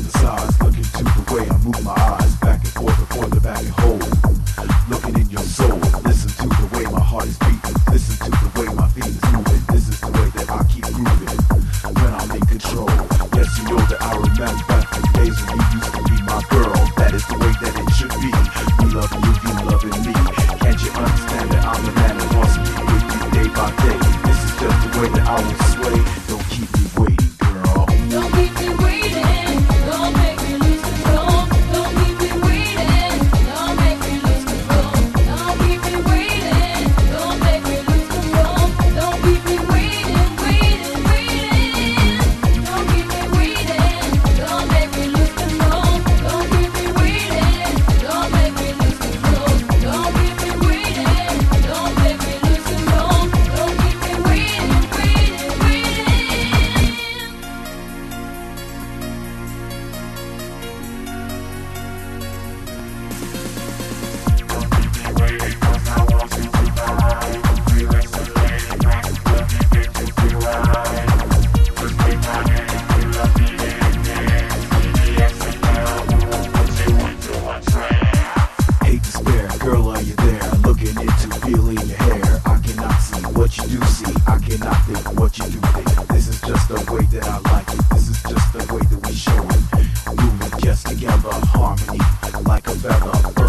side to side, looking to the way I move my eyes, back and forth, the back and hold. Looking in your soul, listen to the way my heart is beating, listen to the way my feet is moving. This is the way that I keep grooving when I'm in control. Yes, you know that I remember back the days when you used to be my girl. That is the way that it should be. Me loving you loving me. Can't you understand that I'm the man that wants to be with you day by day? This is just the way that I will sway. Don't keep me waiting, girl. Don't keep me waiting. Don't make me lose control. Don't keep me waiting. Don't make me lose control. Don't keep me waiting. Don't make me lose control. Don't keep me waiting, waiting, waiting. Don't keep me waiting. Don't make me lose control. Don't keep me waiting. Don't make me lose control. Don't keep me waiting. Don't make me lose control. Don't keep me waiting, waiting, waiting. Hate to spare, girl, are you there? Looking into feeling your hair. I cannot see what you do see. I cannot think what you do think. This is just the way that I like it. This is just the way that we show it. Moving just together, harmony like a feather.